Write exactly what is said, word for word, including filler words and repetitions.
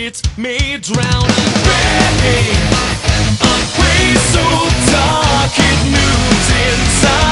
it may drown. Unready, a place so dark it moves inside.